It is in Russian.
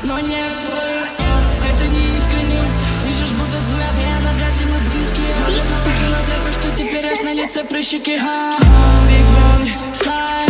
но нет, это не искренне. Пишешь, будто взгляд, я навряд ли мы близкие. Уже замучила терпеть, что теперь аж на лице прыщики. Big Bang, Slime.